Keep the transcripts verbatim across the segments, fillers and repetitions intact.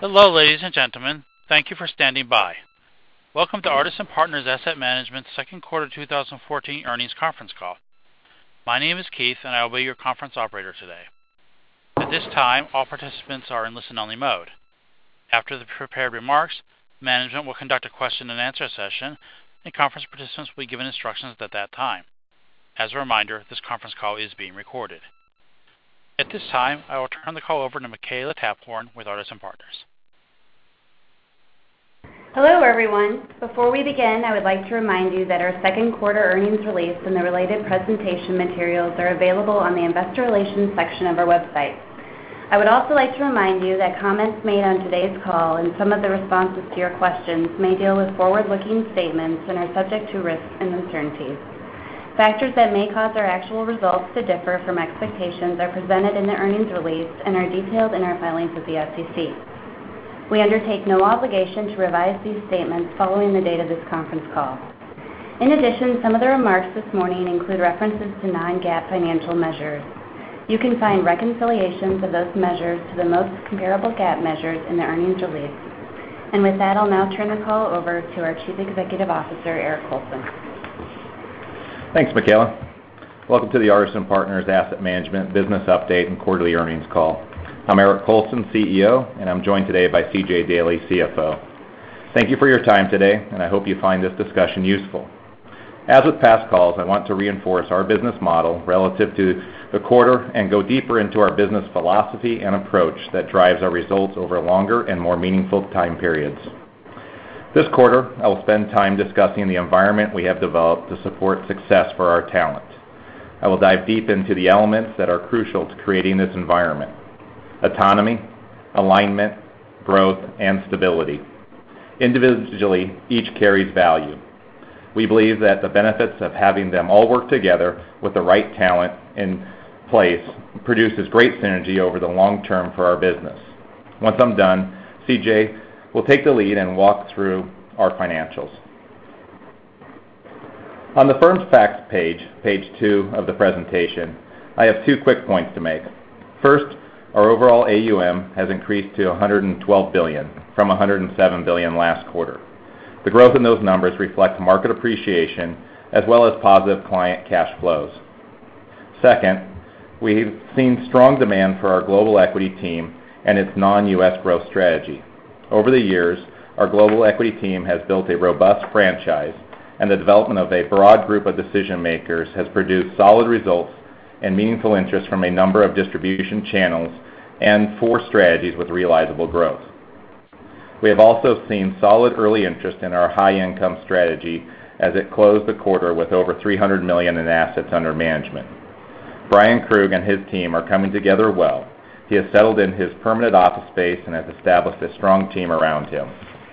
Hello, ladies and gentlemen. Thank you for standing by. Welcome to Artisan Partners Asset Management's second quarter two thousand fourteen earnings conference call. My name is Keith, and I will be your conference operator today. At this time, all participants are in listen-only mode. After the prepared remarks, management will conduct a question-and-answer session, and conference participants will be given instructions at that time. As a reminder, this conference call is being recorded. At this time, I will turn the call over to Makela Taphorn with Artisan Partners. Hello, everyone. Before we begin, I would like to remind you that our second quarter earnings release and the related presentation materials are available on the Investor Relations section of our website. I would also like to remind you that comments made on today's call and some of the responses to your questions may deal with forward-looking statements and are subject to risks and uncertainties. Factors that may cause our actual results to differ from expectations are presented in the earnings release and are detailed in our filings with the S E C. We undertake no obligation to revise these statements following the date of this conference call. In addition, some of the remarks this morning include references to non-GAAP financial measures. You can find reconciliations of those measures to the most comparable GAAP measures in the earnings release. And with that, I'll now turn the call over to our Chief Executive Officer, Eric Colson. Thanks, Makela. Welcome to the Artisan Partners Asset Management Business Update and Quarterly Earnings Call. I'm Eric Colson, C E O, and I'm joined today by C J Daley, C F O. Thank you for your time today, and I hope you find this discussion useful. As with past calls, I want to reinforce our business model relative to the quarter and go deeper into our business philosophy and approach that drives our results over longer and more meaningful time periods. This quarter, I will spend time discussing the environment we have developed to support success for our talent. I will dive deep into the elements that are crucial to creating this environment: autonomy, alignment, growth, and stability. Individually, each carries value. We believe that the benefits of having them all work together with the right talent in place produces great synergy over the long term for our business. Once I'm done, C J will take the lead and walk through our financials. On the firm's facts page, page two of the presentation, I have two quick points to make. First, our overall A U M has increased to one hundred twelve billion dollars from one hundred seven billion dollars last quarter. The growth in those numbers reflects market appreciation as well as positive client cash flows. Second, we've seen strong demand for our global equity team and its non-U S growth strategy. Over the years, our global equity team has built a robust franchise, and the development of a broad group of decision makers has produced solid results and meaningful interest from a number of distribution channels and four strategies with realizable growth. We have also seen solid early interest in our high income strategy as it closed the quarter with over three hundred million dollars in assets under management. Brian Krug and his team are coming together well. He has settled in his permanent office space and has established a strong team around him.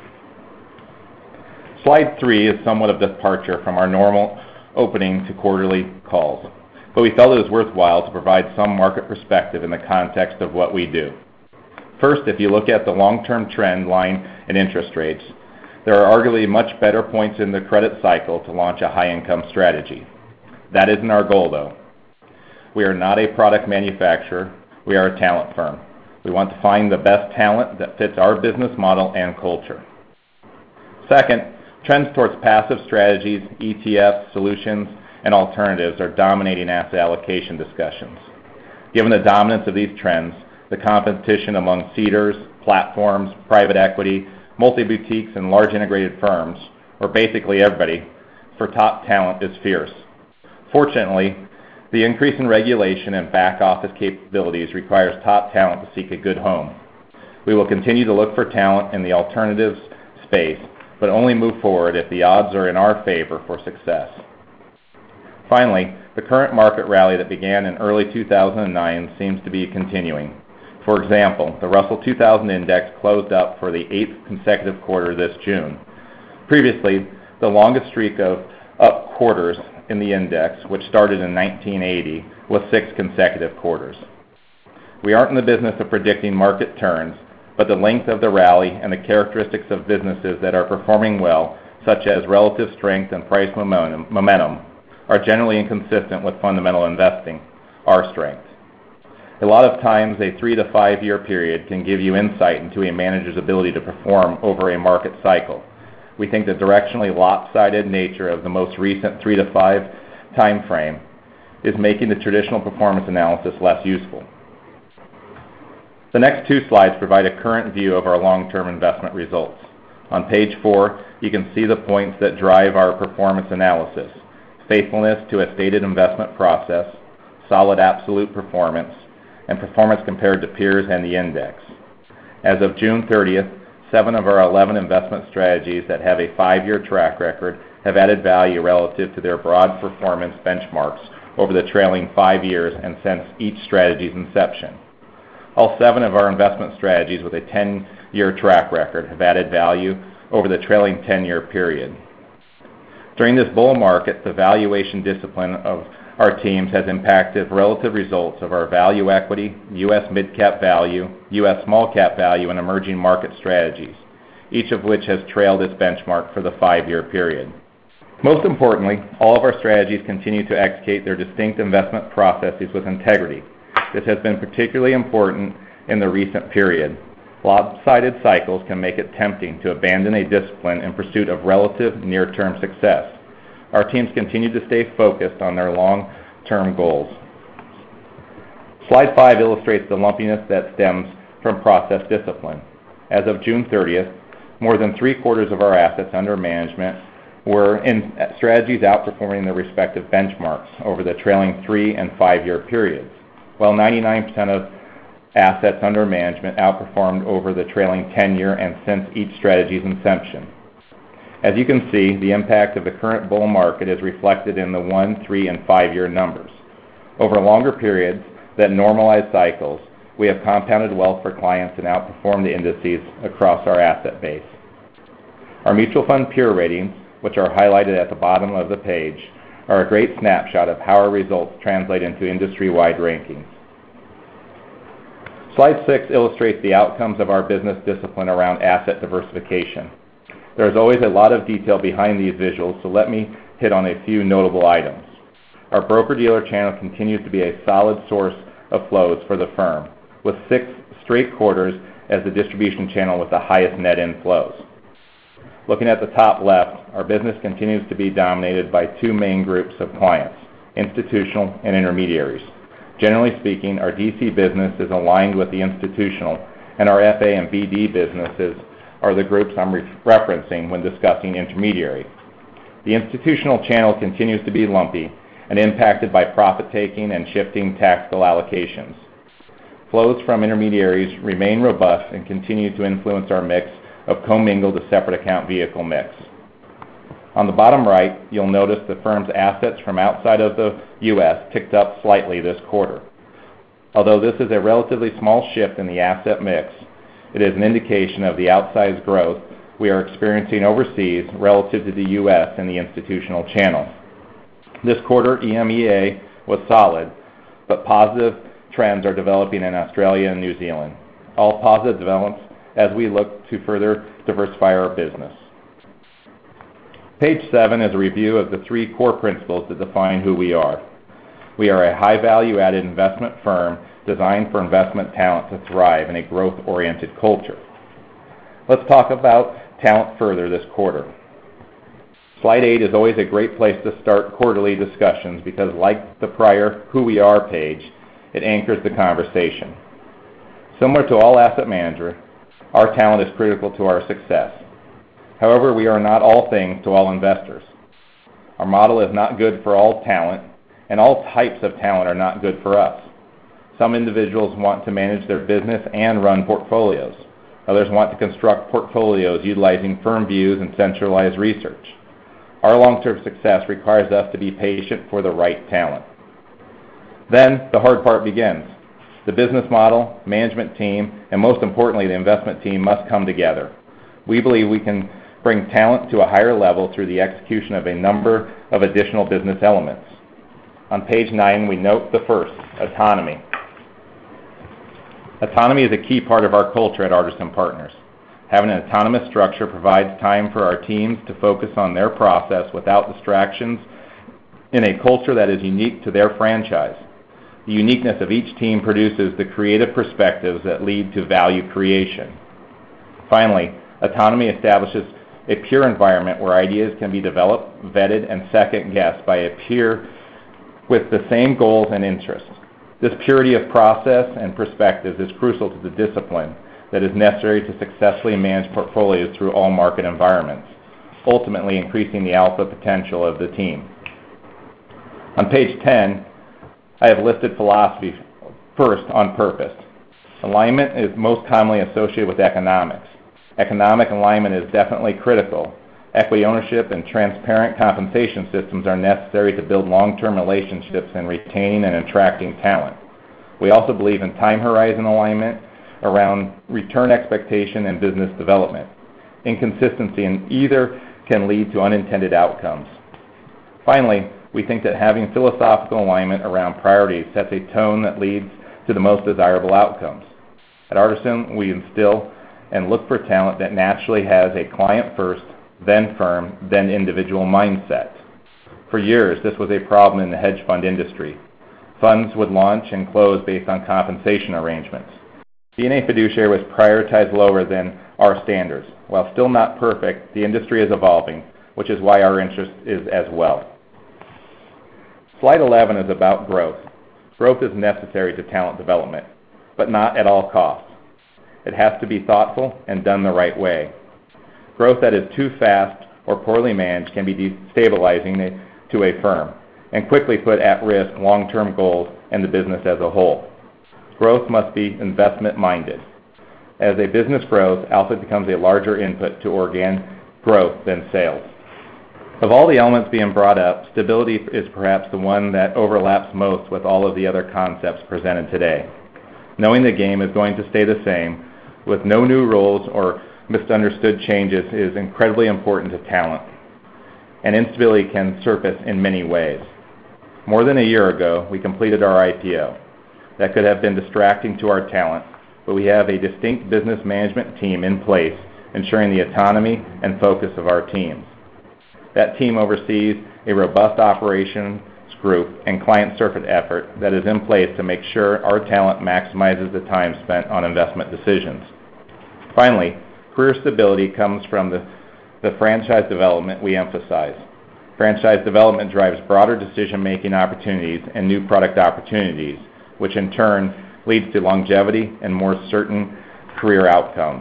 Slide three is somewhat of a departure from our normal opening to quarterly calls, but we felt it was worthwhile to provide some market perspective in the context of what we do. First, if you look at the long-term trend line in interest rates, there are arguably much better points in the credit cycle to launch a high-income strategy. That isn't our goal, though. We are not a product manufacturer. We are a talent firm. We want to find the best talent that fits our business model and culture. Second, trends towards passive strategies, E T Fs, solutions, and alternatives are dominating asset allocation discussions. Given the dominance of these trends, the competition among seeders, platforms, private equity, multi-boutiques, and large integrated firms, or basically everybody, for top talent is fierce. Fortunately, the increase in regulation and back office capabilities requires top talent to seek a good home. We will continue to look for talent in the alternatives space, but only move forward if the odds are in our favor for success. Finally, the current market rally that began in early two thousand nine seems to be continuing. For example, the Russell two thousand Index closed up for the eighth consecutive quarter this June. Previously, the longest streak of up quarters in the index, which started in nineteen eighty, was six consecutive quarters. We aren't in the business of predicting market turns, but the length of the rally and the characteristics of businesses that are performing well, such as relative strength and price momentum, momentum are generally inconsistent with fundamental investing, our strength. A lot of times, a three to five year period can give you insight into a manager's ability to perform over a market cycle. We think the directionally lopsided nature of the most recent three to five time frame is making the traditional performance analysis less useful. The next two slides provide a current view of our long-term investment results. On page four, you can see the points that drive our performance analysis: faithfulness to a stated investment process, solid absolute performance, and performance compared to peers and the index. As of June thirtieth, seven of our eleven investment strategies that have a five-year track record have added value relative to their broad performance benchmarks over the trailing five years and since each strategy's inception. All seven of our investment strategies with a ten-year track record have added value over the trailing ten-year period. During this bull market, the valuation discipline of our teams has impacted relative results of our value equity, U S mid-cap value, U S small-cap value, and emerging market strategies, each of which has trailed its benchmark for the five-year period. Most importantly, all of our strategies continue to execute their distinct investment processes with integrity. This has been particularly important in the recent period. Lopsided cycles can make it tempting to abandon a discipline in pursuit of relative near-term success. Our teams continue to stay focused on their long-term goals. Slide five illustrates the lumpiness that stems from process discipline. As of June thirtieth, more than three-quarters of our assets under management were in strategies outperforming their respective benchmarks over the trailing three and five-year periods, while ninety-nine percent of assets under management outperformed over the trailing ten-year and since each strategy's inception. As you can see, the impact of the current bull market is reflected in the one, three, and five-year numbers. Over longer periods that normalize cycles, we have compounded wealth for clients and outperformed the indices across our asset base. Our mutual fund peer ratings, which are highlighted at the bottom of the page, are a great snapshot of how our results translate into industry-wide rankings. Slide six illustrates the outcomes of our business discipline around asset diversification. There is always a lot of detail behind these visuals, so let me hit on a few notable items. Our broker-dealer channel continues to be a solid source of flows for the firm, with six straight quarters as the distribution channel with the highest net inflows. Looking at the top left, our business continues to be dominated by two main groups of clients, institutional and intermediaries. Generally speaking, our D C business is aligned with the institutional, and our F A and B D businesses are the groups I'm re- referencing when discussing intermediary. The institutional channel continues to be lumpy and impacted by profit-taking and shifting tactical allocations. Flows from intermediaries remain robust and continue to influence our mix of commingled to separate account vehicle mix. On the bottom right, you'll notice the firm's assets from outside of the U S ticked up slightly this quarter. Although this is a relatively small shift in the asset mix, it is an indication of the outsized growth we are experiencing overseas relative to the U S and the institutional channel. This quarter, E M E A was solid, but positive trends are developing in Australia and New Zealand. All positive developments as we look to further diversify our business. Page seven is a review of the three core principles that define who we are. We are a high value-added investment firm designed for investment talent to thrive in a growth-oriented culture. Let's talk about talent further this quarter. Slide eight is always a great place to start quarterly discussions because, like the prior Who We Are page, it anchors the conversation. Similar to all asset managers, our talent is critical to our success. However, we are not all things to all investors. Our model is not good for all talent, and all types of talent are not good for us. Some individuals want to manage their business and run portfolios. Others want to construct portfolios utilizing firm views and centralized research. Our long-term success requires us to be patient for the right talent. Then the hard part begins. The business model, management team, and most importantly, the investment team must come together. We believe we can bring talent to a higher level through the execution of a number of additional business elements. On page nine, we note the first, autonomy. Autonomy is a key part of our culture at Artisan Partners. Having an autonomous structure provides time for our teams to focus on their process without distractions in a culture that is unique to their franchise. The uniqueness of each team produces the creative perspectives that lead to value creation. Finally, autonomy establishes a peer environment where ideas can be developed, vetted, and second-guessed by a peer with the same goals and interests. This purity of process and perspectives is crucial to the discipline that is necessary to successfully manage portfolios through all market environments, ultimately increasing the alpha potential of the team. On page ten, I have listed philosophy first on purpose. Alignment is most commonly associated with economics. Economic alignment is definitely critical. Equity ownership and transparent compensation systems are necessary to build long-term relationships in retaining and attracting talent. We also believe in time horizon alignment around return expectation and business development. Inconsistency in either can lead to unintended outcomes. Finally, we think that having philosophical alignment around priorities sets a tone that leads to the most desirable outcomes. At Artisan, we instill and look for talent that naturally has a client-first, then firm, then individual mindset. For years, this was a problem in the hedge fund industry. Funds would launch and close based on compensation arrangements. D N A Fiduciary was prioritized lower than our standards. While still not perfect, the industry is evolving, which is why our interest is as well. Slide eleven is about growth. Growth is necessary to talent development, but not at all costs. It has to be thoughtful and done the right way. Growth that is too fast or poorly managed can be destabilizing to a firm and quickly put at risk long-term goals and the business as a whole. Growth must be investment-minded. As a business grows, alpha becomes a larger input to organic growth than sales. Of all the elements being brought up, stability is perhaps the one that overlaps most with all of the other concepts presented today. Knowing the game is going to stay the same, with no new rules or misunderstood changes, is incredibly important to talent. And instability can surface in many ways. More than a year ago, we completed our I P O. That could have been distracting to our talent, but we have a distinct business management team in place, ensuring the autonomy and focus of our teams. That team oversees a robust operations group and client service effort that is in place to make sure our talent maximizes the time spent on investment decisions. Finally, career stability comes from the, the franchise development we emphasize. Franchise development drives broader decision-making opportunities and new product opportunities, which in turn leads to longevity and more certain career outcomes.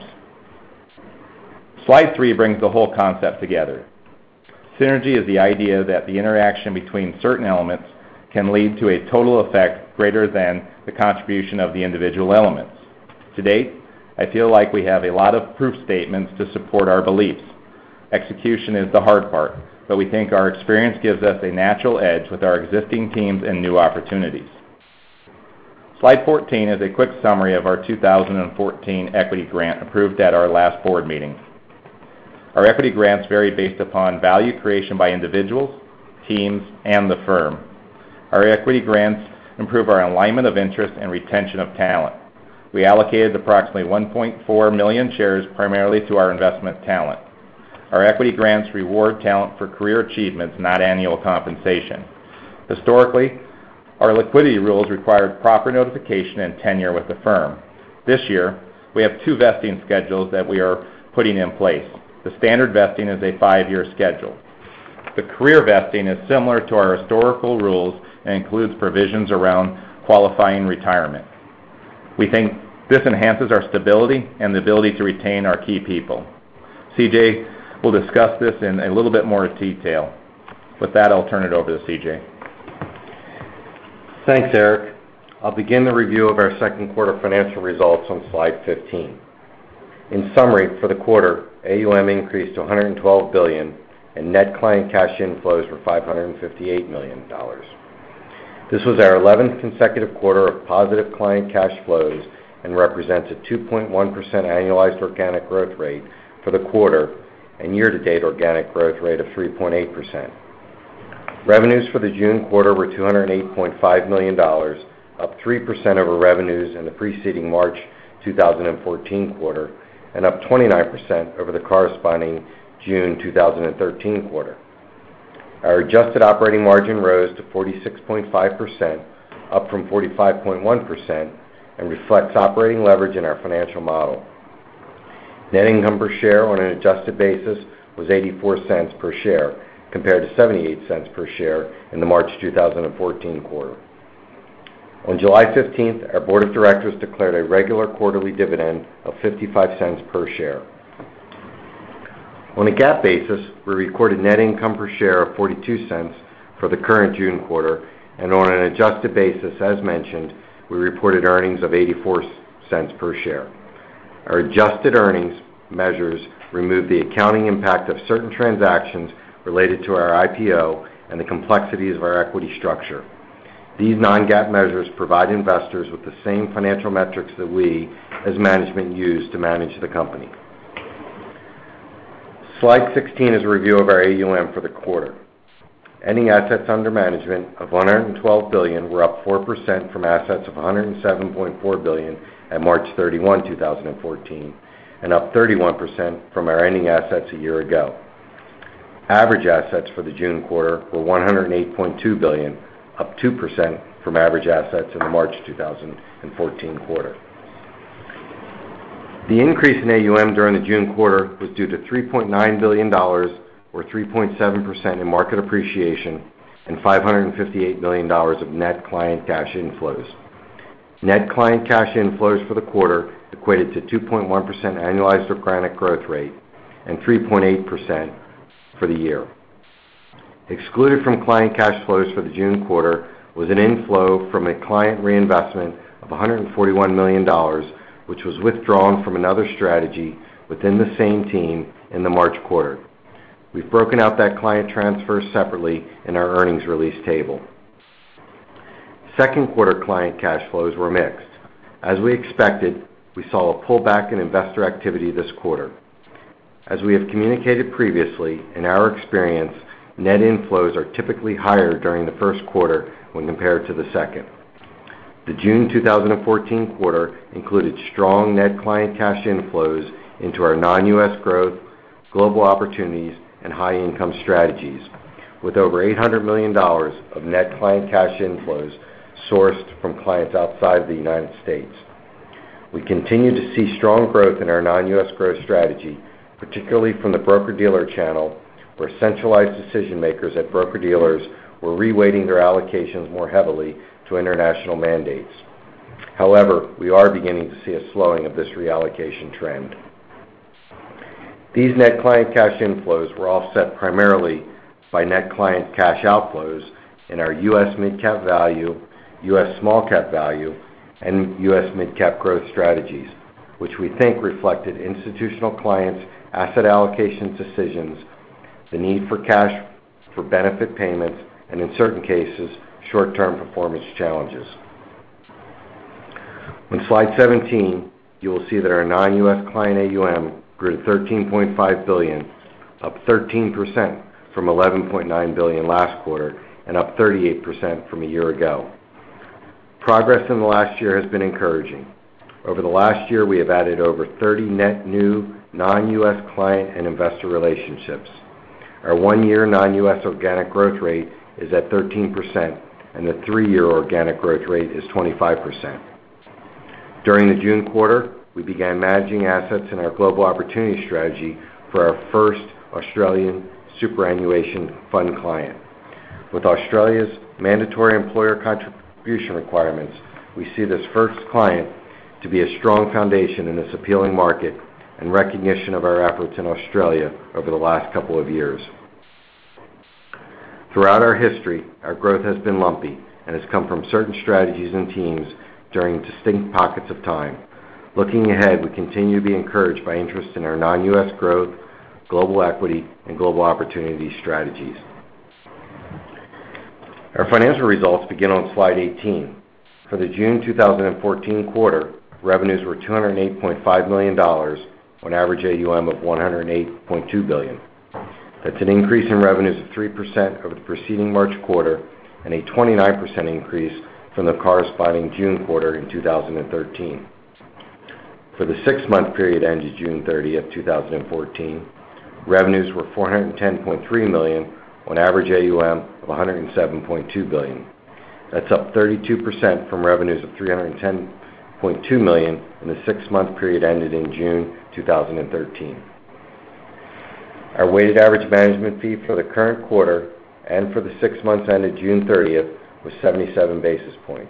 Slide three brings the whole concept together. Synergy is the idea that the interaction between certain elements can lead to a total effect greater than the contribution of the individual elements. To date, I feel like we have a lot of proof statements to support our beliefs. Execution is the hard part, but we think our experience gives us a natural edge with our existing teams and new opportunities. Slide fourteen is a quick summary of our two thousand fourteen equity grant approved at our last board meeting. Our equity grants vary based upon value creation by individuals, teams, and the firm. Our equity grants improve our alignment of interest and retention of talent. We allocated approximately one point four million shares primarily to our investment talent. Our equity grants reward talent for career achievements, not annual compensation. Historically, our liquidity rules required proper notification and tenure with the firm. This year, we have two vesting schedules that we are putting in place. The standard vesting is a five-year schedule. The career vesting is similar to our historical rules and includes provisions around qualifying retirement. We think this enhances our stability and the ability to retain our key people. C J will discuss this in a little bit more detail. With that, I'll turn it over to C J. Thanks, Eric. I'll begin the review of our second quarter financial results on slide fifteen. In summary, for the quarter, A U M increased to one hundred twelve billion dollars and net client cash inflows were five hundred fifty-eight million dollars. This was our eleventh consecutive quarter of positive client cash flows and represents a two point one percent annualized organic growth rate for the quarter and year-to-date organic growth rate of three point eight percent. Revenues for the June quarter were two hundred eight point five million dollars, up three percent over revenues in the preceding March two thousand fourteen quarter, and up twenty-nine percent over the corresponding June two thousand thirteen quarter. Our adjusted operating margin rose to forty-six point five percent, up from forty-five point one percent, and reflects operating leverage in our financial model. Net income per share on an adjusted basis was eighty-four cents per share, compared to seventy-eight cents per share in the March two thousand fourteen quarter. On July fifteenth, our board of directors declared a regular quarterly dividend of fifty-five cents per share. On a GAAP basis, we recorded net income per share of forty-two cents for the current June quarter, and on an adjusted basis, as mentioned, we reported earnings of eighty-four cents per share. Our adjusted earnings measures remove the accounting impact of certain transactions related to our I P O and the complexities of our equity structure. These non-GAAP measures provide investors with the same financial metrics that we, as management, use to manage the company. Slide sixteen is a review of our A U M for the quarter. Ending assets under management of one hundred twelve billion dollars were up four percent from assets of one hundred seven point four billion dollars at March thirty-first, two thousand fourteen, and up thirty-one percent from our ending assets a year ago. Average assets for the June quarter were one hundred eight point two billion dollars, up two percent from average assets in the March two thousand fourteen quarter. The increase in A U M during the June quarter was due to three point nine billion dollars, or three point seven percent in market appreciation, and five hundred fifty-eight million dollars of net client cash inflows. Net client cash inflows for the quarter equated to two point one percent annualized organic growth rate and three point eight percent for the year. Excluded from client cash flows for the June quarter was an inflow from a client reinvestment of one hundred forty-one million dollars, which was withdrawn from another strategy within the same team in the March quarter. We've broken out that client transfer separately in our earnings release table. Second quarter client cash flows were mixed. As we expected, we saw a pullback in investor activity this quarter. As we have communicated previously, in our experience, net inflows are typically higher during the first quarter when compared to the second. The June two thousand fourteen quarter included strong net client cash inflows into our non-U S growth, global opportunities, and high-income strategies, with over eight hundred million dollars of net client cash inflows sourced from clients outside of the United States. We continue to see strong growth in our non-U S growth strategy, particularly from the broker-dealer channel, where centralized decision-makers at broker-dealers were reweighting their allocations more heavily to international mandates. However, we are beginning to see a slowing of this reallocation trend. These net client cash inflows were offset primarily by net client cash outflows in our U S mid-cap value, U S small-cap value, and U S mid-cap growth strategies, which we think reflected institutional clients' asset allocation decisions, the need for cash for benefit payments, and in certain cases, short-term performance challenges. On slide seventeen, you will see that our non-U S client A U M grew to thirteen point five billion dollars, up thirteen percent from eleven point nine billion dollars last quarter, and up thirty-eight percent from a year ago. Progress in the last year has been encouraging. Over the last year, we have added over thirty net new non-U S client and investor relationships. Our one-year non-U S organic growth rate is at thirteen percent, and the three-year organic growth rate is twenty-five percent. During the June quarter, we began managing assets in our global opportunity strategy for our first Australian superannuation fund client. With Australia's mandatory employer contribution requirements, we see this first client to be a strong foundation in this appealing market and recognition of our efforts in Australia over the last couple of years. Throughout our history, our growth has been lumpy and has come from certain strategies and teams during distinct pockets of time. Looking ahead, we continue to be encouraged by interest in our non-U S growth, global equity, and global opportunity strategies. Our financial results begin on slide eighteen. For the June two thousand fourteen quarter, revenues were two hundred eight point five million dollars on average A U M of one hundred eight point two billion dollars. That's an increase in revenues of three percent over the preceding March quarter and a twenty-nine percent increase from the corresponding June quarter in two thousand thirteen. For the six-month period ended June thirtieth, two thousand fourteen, revenues were four hundred ten point three million dollars on average A U M of one hundred seven point two billion dollars. That's up thirty-two percent from revenues of three hundred ten point two million dollars in the six-month period ended in June two thousand thirteen. Our weighted average management fee for the current quarter and for the six months ended June thirtieth was seventy-seven basis points.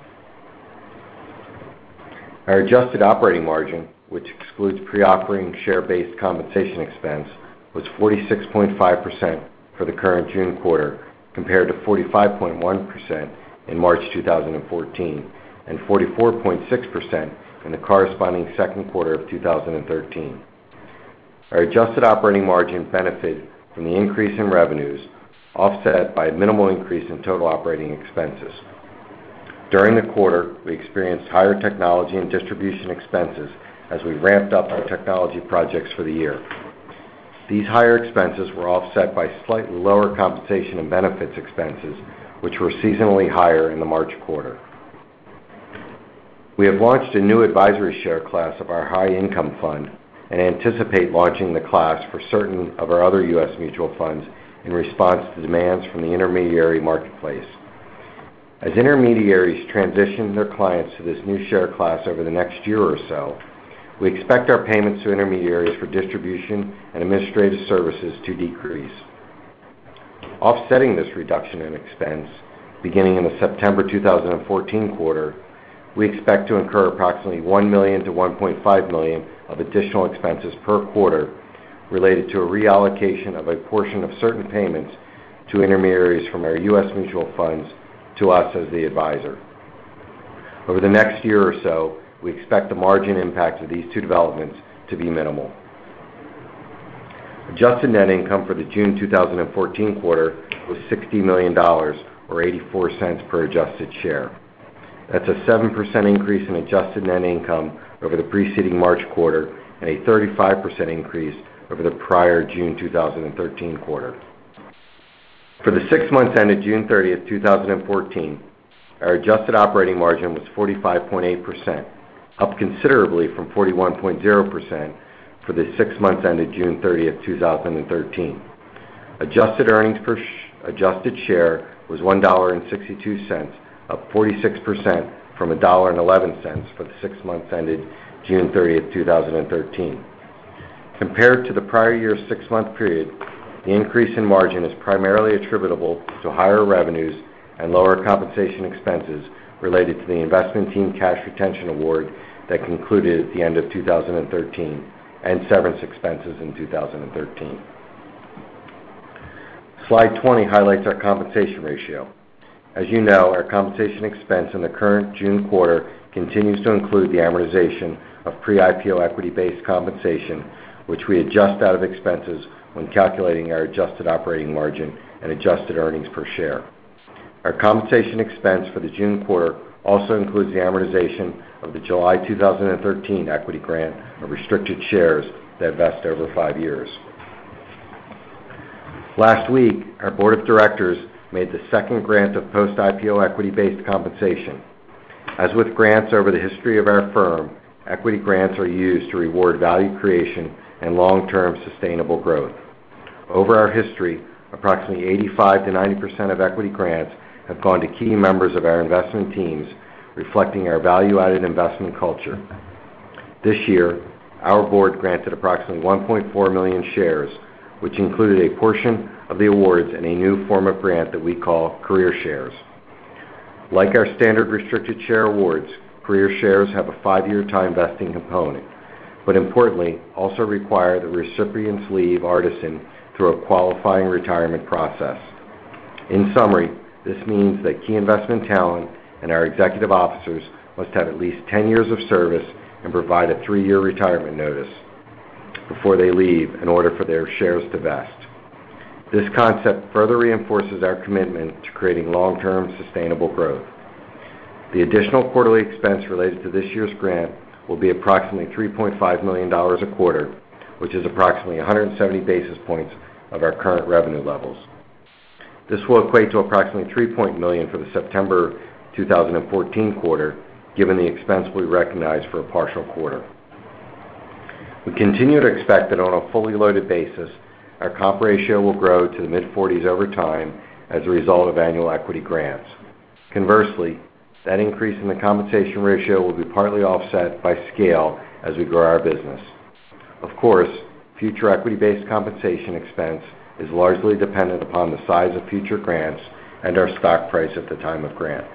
Our adjusted operating margin, which excludes pre-offering share-based compensation expense, was forty-six point five percent for the current June quarter, compared to forty-five point one percent in March two thousand fourteen and forty-four point six percent in the corresponding second quarter of two thousand thirteen. Our adjusted operating margin benefited from the increase in revenues, offset by a minimal increase in total operating expenses. During the quarter, we experienced higher technology and distribution expenses as we ramped up our technology projects for the year. These higher expenses were offset by slightly lower compensation and benefits expenses, which were seasonally higher in the March quarter. We have launched a new advisory share class of our high income fund and anticipate launching the class for certain of our other U S mutual funds in response to demands from the intermediary marketplace. As intermediaries transition their clients to this new share class over the next year or so, we expect our payments to intermediaries for distribution and administrative services to decrease. Offsetting this reduction in expense, beginning in the September two thousand fourteen quarter, we expect to incur approximately one million dollars to one point five million dollars of additional expenses per quarter related to a reallocation of a portion of certain payments to intermediaries from our U S mutual funds to us as the advisor. Over the next year or so, we expect the margin impact of these two developments to be minimal. Adjusted net income for the June two thousand fourteen quarter was sixty million dollars, or eighty-four cents per adjusted share. That's a seven percent increase in adjusted net income over the preceding March quarter and a thirty-five percent increase over the prior June two thousand thirteen quarter. For the six months ended June thirtieth, two thousand fourteen, our adjusted operating margin was forty-five point eight percent, up considerably from forty-one point zero percent for the six months ended June thirtieth, two thousand thirteen. Adjusted earnings per sh- adjusted share was one dollar and sixty-two cents, up forty-six percent from one dollar and eleven cents for the six months ended June thirtieth, two thousand thirteen. Compared to the prior year's six-month period, the increase in margin is primarily attributable to higher revenues and lower compensation expenses related to the investment team cash retention award that concluded at the end of two thousand thirteen and severance expenses in two thousand thirteen. Slide twenty highlights our compensation ratio. As you know, our compensation expense in the current June quarter continues to include the amortization of pre-I P O equity-based compensation, which we adjust out of expenses when calculating our adjusted operating margin and adjusted earnings per share. Our compensation expense for the June quarter also includes the amortization of the July two thousand thirteen equity grant of restricted shares that vest over five years. Last week, our board of directors made the second grant of post-I P O equity-based compensation. As with grants over the history of our firm, equity grants are used to reward value creation and long-term sustainable growth. Over our history, approximately eighty-five to ninety percent of equity grants have gone to key members of our investment teams, reflecting our value-added investment culture. This year, our board granted approximately one point four million shares, which included a portion of the awards in a new form of grant that we call career shares. Like our standard restricted share awards, career shares have a five-year time vesting component, but importantly, also require the recipients leave Artisan through a qualifying retirement process. In summary, this means that key investment talent and our executive officers must have at least ten years of service and provide a three-year retirement notice before they leave in order for their shares to vest. This concept further reinforces our commitment to creating long-term sustainable growth. The additional quarterly expense related to this year's grant will be approximately three point five million dollars a quarter, which is approximately one hundred seventy basis points of our current revenue levels. This will equate to approximately three million dollars for the September two thousand fourteen quarter, given the expense we recognize for a partial quarter. We continue to expect that on a fully loaded basis, our comp ratio will grow to the mid forties over time as a result of annual equity grants. Conversely, that increase in the compensation ratio will be partly offset by scale as we grow our business. Of course, future equity-based compensation expense is largely dependent upon the size of future grants and our stock price at the time of grant.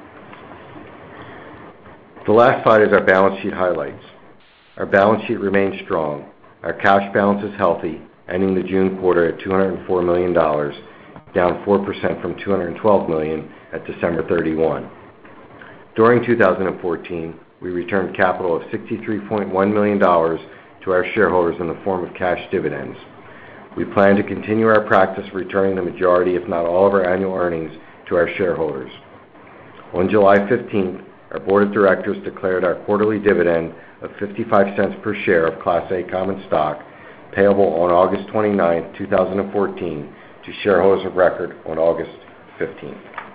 The last slide is our balance sheet highlights. Our balance sheet remains strong. Our cash balance is healthy, ending the June quarter at two hundred four million dollars, down four percent from two hundred twelve million dollars at December thirty-first. During two thousand fourteen, we returned capital of sixty-three point one million dollars to our shareholders in the form of cash dividends. We plan to continue our practice of returning the majority, if not all, of our annual earnings to our shareholders. On July fifteenth, our board of directors declared our quarterly dividend of fifty-five cents per share of Class A common stock, payable on August twenty-ninth, two thousand fourteen, to shareholders of record on August fifteenth.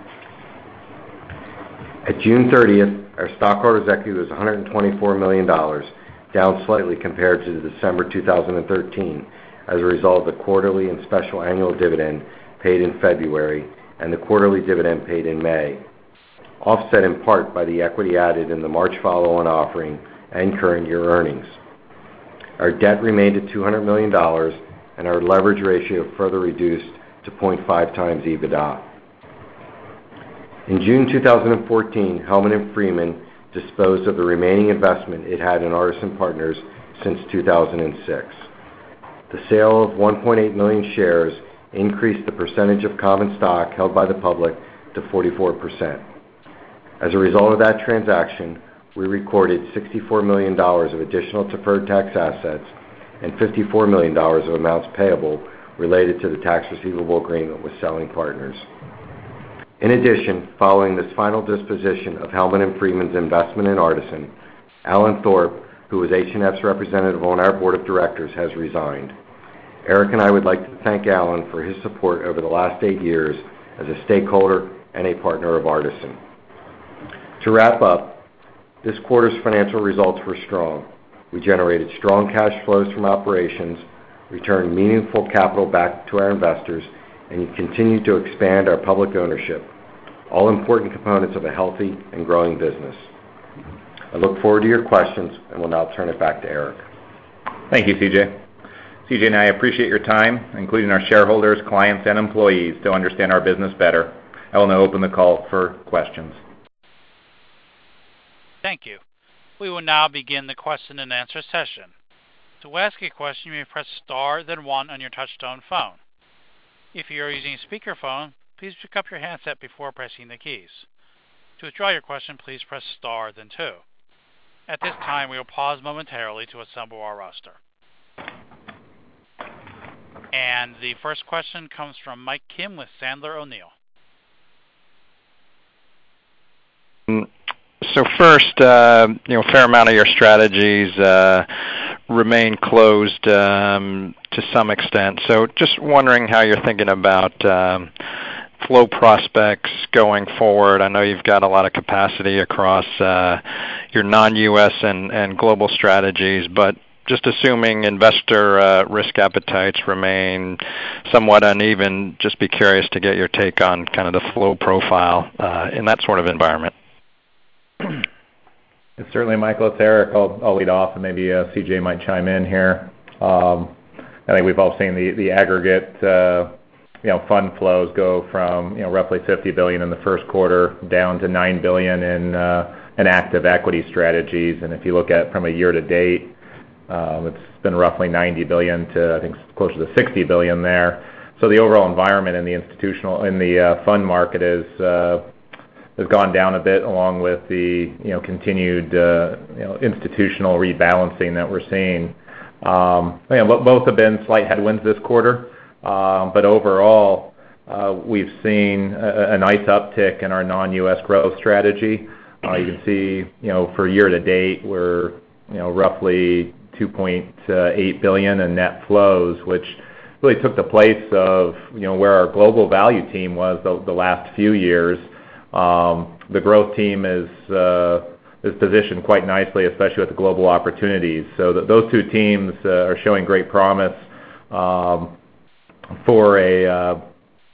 At June thirtieth, our stockholders' equity was one hundred twenty-four million dollars, down slightly compared to December two thousand thirteen, as a result of the quarterly and special annual dividend paid in February and the quarterly dividend paid in May, offset in part by the equity added in the March follow-on offering and current year earnings. Our debt remained at two hundred million dollars, and our leverage ratio further reduced to zero point five times EBITDA. In June two thousand fourteen, Hellman & Friedman disposed of the remaining investment it had in Artisan Partners since two thousand six. The sale of one point eight million shares increased the percentage of common stock held by the public to forty-four percent. As a result of that transaction, we recorded sixty-four million dollars of additional deferred tax assets and fifty-four million dollars of amounts payable related to the tax receivable agreement with selling partners. In addition, following this final disposition of Hellman & Friedman's investment in Artisan, Alan Thorpe, who was H and F's representative on our board of directors, has resigned. Eric and I would like to thank Alan for his support over the last eight years as a stakeholder and a partner of Artisan. To wrap up, this quarter's financial results were strong. We generated strong cash flows from operations, returned meaningful capital back to our investors, and continued to expand our public ownership, all important components of a healthy and growing business. I look forward to your questions and will now turn it back to Eric. Thank you, C J. C J and I appreciate your time, including our shareholders, clients, and employees, to understand our business better. I will now open the call for questions. Thank you. We will now begin the question and answer session. To ask a question, you may press star, then one on your touchtone phone. If you are using a speakerphone, please pick up your handset before pressing the keys. To withdraw your question, please press star, then two. At this time, we will pause momentarily to assemble our roster. And the first question comes from Mike Kim with Sandler O'Neill. So first, uh, you know, a fair amount of your strategies uh, remain closed um, to some extent. So just wondering how you're thinking about um, flow prospects going forward. I know you've got a lot of capacity across uh, your non-U S and, and global strategies, but just assuming investor uh, risk appetites remain somewhat uneven, just be curious to get your take on kind of the flow profile uh, in that sort of environment. Certainly, Michael, it's Eric. I'll, I'll lead off, and maybe uh, C J might chime in here. Um, I think we've all seen the, the aggregate uh, you know, fund flows go from you know roughly fifty billion dollars in the first quarter down to nine billion dollars in, uh, in active equity strategies. And if you look at from a year to date, um, it's been roughly ninety billion dollars to, I think, closer to sixty billion dollars there. So the overall environment in the institutional, in the uh, fund market is uh, has gone down a bit, along with the you know continued uh, you know institutional rebalancing that we're seeing. Um, you know, both have been slight headwinds this quarter, um, but overall uh, we've seen a, a nice uptick in our non-U S growth strategy. Uh, you can see you know for year to date we're you know roughly two point eight billion dollars in net flows, which really took the place of you know where our global value team was the, the last few years. Um, the growth team is uh, is positioned quite nicely, especially with the global opportunities. So that those two teams uh, are showing great promise um, for a uh,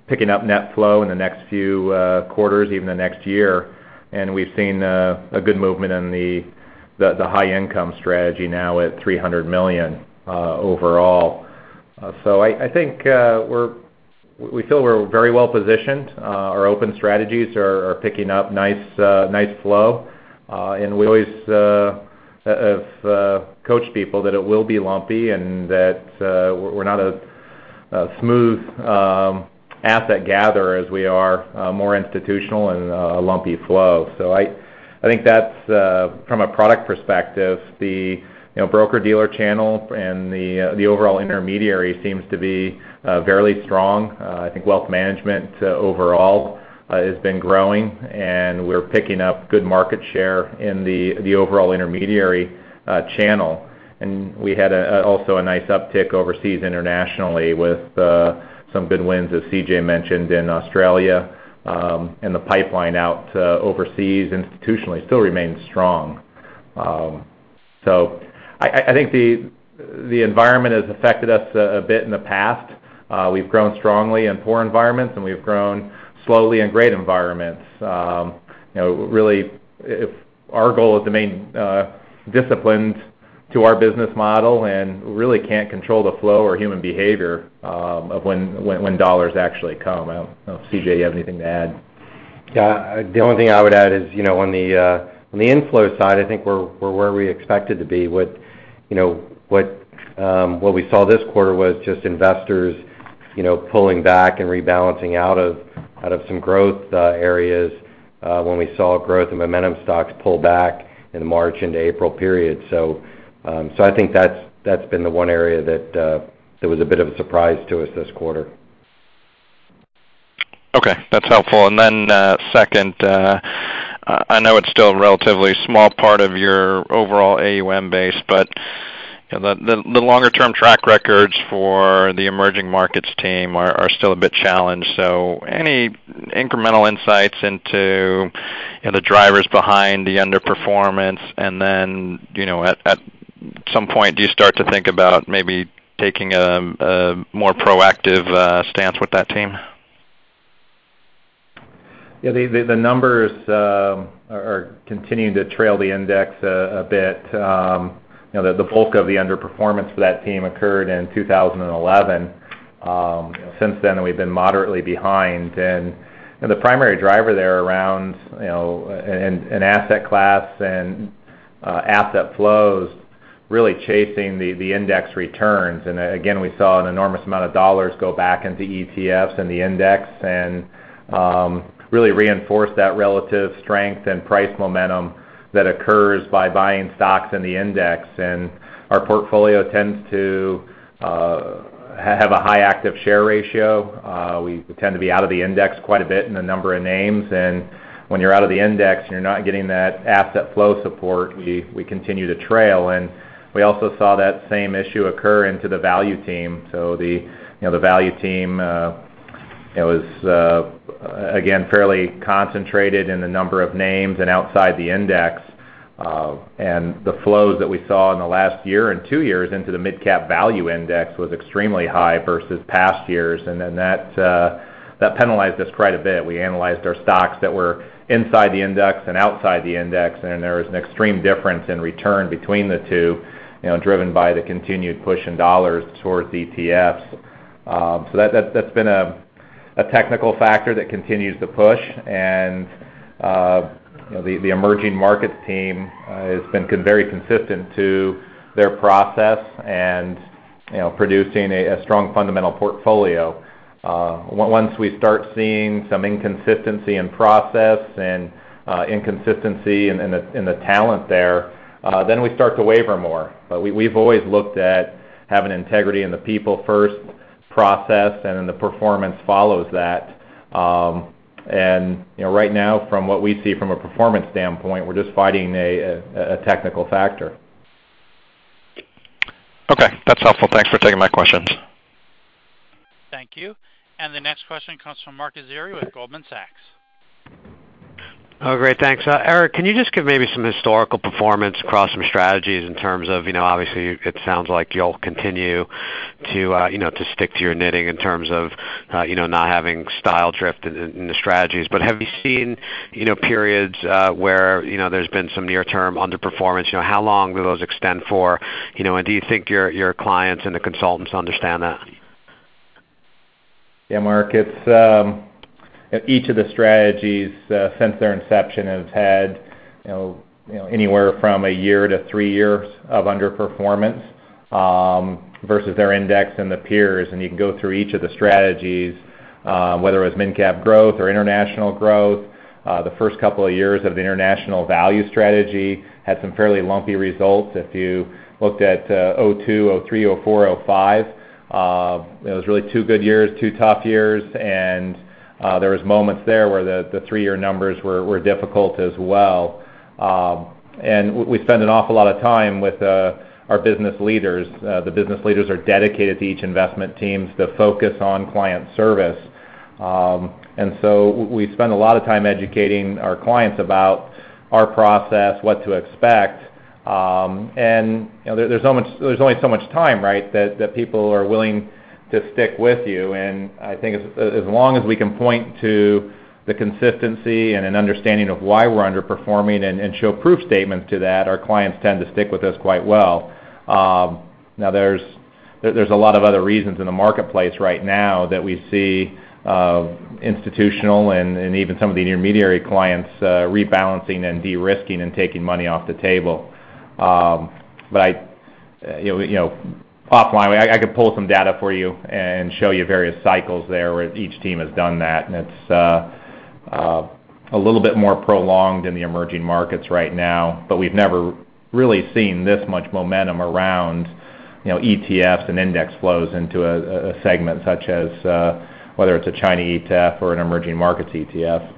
picking up net flow in the next few uh, quarters, even the next year. And we've seen uh, a good movement in the, the, the high income strategy now at three hundred million dollars uh, overall. Uh, so I, I think uh, we're we feel we're very well positioned. Uh, our open strategies are, are picking up nice uh, nice flow, uh, and we always uh, have uh, coached people that it will be lumpy and that uh, we're not a, a smooth um, asset gatherer as we are uh, more institutional and uh, a lumpy flow. So I I think that's uh, from a product perspective, the you know, broker-dealer channel and the uh, the overall intermediary seems to be uh, fairly strong. Uh, I think wealth management uh, overall uh, has been growing, and we're picking up good market share in the the overall intermediary uh, channel. And we had a, also a nice uptick overseas internationally with uh, some good wins, as C J mentioned, in Australia, um, and the pipeline out uh, overseas institutionally still remains strong. Um, so. I, I think the the environment has affected us a, a bit in the past. Uh, we've grown strongly in poor environments, and we've grown slowly in great environments. Um, you know, really, if our goal is to remain uh, disciplined to our business model, and really can't control the flow or human behavior um, of when, when when dollars actually come. I don't know if C J, you have anything to add? Yeah, the only thing I would add is, you know, on the uh, on the inflow side, I think we're we're where we expected to be. What You know, what um, what we saw this quarter was just investors, you know, pulling back and rebalancing out of out of some growth uh, areas uh, when we saw growth and momentum stocks pull back in the March into April period. So, um, so I think that's that's been the one area that uh, that was a bit of a surprise to us this quarter. Okay, that's helpful. And then uh, second. Uh, I know it's still a relatively small part of your overall A U M base, but you know, the, the, the longer-term track records for the emerging markets team are, are still a bit challenged. So any incremental insights into you know, the drivers behind the underperformance, and then you know, at, at some point, do you start to think about maybe taking a, a more proactive uh, stance with that team? Yeah, the, the, the numbers um, are, are continuing to trail the index a, a bit. Um, you know, the, the bulk of the underperformance for that team occurred in two thousand eleven. Um, since then, we've been moderately behind, and you know, the primary driver there around you know an, an asset class and uh, asset flows really chasing the, the index returns. And again, we saw an enormous amount of dollars go back into E T Fs and the index, and um, really reinforce that relative strength and price momentum that occurs by buying stocks in the index. And our portfolio tends to uh, have a high active share ratio. Uh, we tend to be out of the index quite a bit in a number of names, and when you're out of the index and you're not getting that asset flow support, we, we continue to trail. And we also saw that same issue occur into the value team. So the you know the value team uh, it was uh, again fairly concentrated in the number of names and outside the index. Uh, and the flows that we saw in the last year and two years into the mid-cap value index was extremely high versus past years, and then that uh, that penalized us quite a bit. We analyzed our stocks that were inside the index and outside the index, and there was an extreme difference in return between the two, you know, driven by the continued push in dollars towards E T Fs. Um, so that, that that's been a a technical factor that continues to push, and uh, you know, the, the emerging markets team uh, has been con- very consistent to their process and you know producing a, a strong fundamental portfolio. Uh, once we start seeing some inconsistency in process and uh, inconsistency in, in, the, in the talent there, uh, then we start to waver more. But we, we've always looked at having integrity in the people first, process, and then the performance follows that. Um, and you know, right now, from what we see from a performance standpoint, we're just fighting a, a, a technical factor. Okay, that's helpful. Thanks for taking my questions. Thank you. And the next question comes from Mark Azzeri with Goldman Sachs. Oh, great. Thanks. Uh, Eric, can you just give maybe some historical performance across some strategies in terms of, you know, obviously it sounds like you'll continue to, uh, you know, to stick to your knitting in terms of, uh, you know, not having style drift in, in the strategies. But have you seen, you know, periods uh, where, you know, there's been some near-term underperformance? You know, how long do those extend for? You know, and do you think your your clients and the consultants understand that? Yeah, Mark, it's um, each of the strategies uh, since their inception has had, you know, you know, anywhere from a year to three years of underperformance um, versus their index and the peers. And you can go through each of the strategies, uh, whether it was mid-cap growth or international growth. Uh, the first couple of years of the international value strategy had some fairly lumpy results. If you looked at uh, oh two, oh three, oh four, oh five, uh, it was really two good years, two tough years, and uh, there was moments there where the, the three-year numbers were, were difficult as well. Um, and we spend an awful lot of time with uh, our business leaders. Uh, the business leaders are dedicated to each investment teams to focus on client service. Um, and so we spend a lot of time educating our clients about our process, what to expect. Um, and you know, there, there's, so much, there's only so much time, right, that, that people are willing to stick with you. And I think as, as long as we can point to the consistency and an understanding of why we're underperforming and, and show proof statements to that, our clients tend to stick with us quite well. Um, now, there's there, there's a lot of other reasons in the marketplace right now that we see uh, institutional and, and even some of the intermediary clients uh, rebalancing and de-risking and taking money off the table. Um, but I, uh, you know, you know, offline, I, I could pull some data for you and show you various cycles there where each team has done that, and it's uh, uh, a little bit more prolonged in the emerging markets right now. But we've never really seen this much momentum around, you know, E T Fs and index flows into a, a segment such as uh, whether it's a China E T F or an emerging markets E T F.